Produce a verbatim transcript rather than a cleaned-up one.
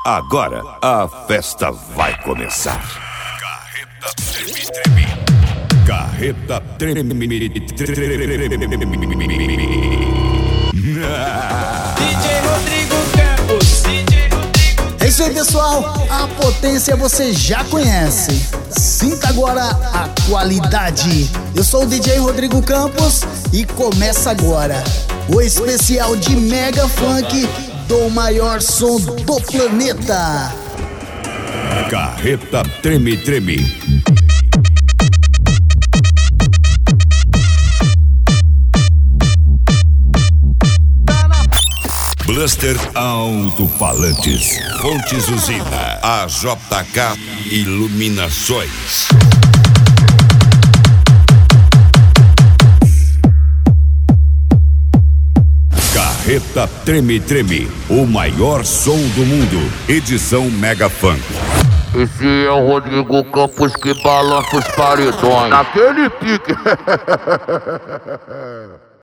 Agora a festa vai começar. Carreta treme, treme. Carreta treme, D J Rodrigo Campos. D J Rodrigo. É isso aí, pessoal. A potência você já conhece. Sinta agora a qualidade. Eu sou o D J Rodrigo Campos e começa agora o especial de Mega Funk do maior som do planeta. Carreta treme, treme. Blaster Alto-Falantes, Fontes Usina, A J K Iluminações. Carreta Treme Treme, o maior som do mundo, edição Mega Funk. Esse é o Rodrigo Campos que balança os paredões naquele pique.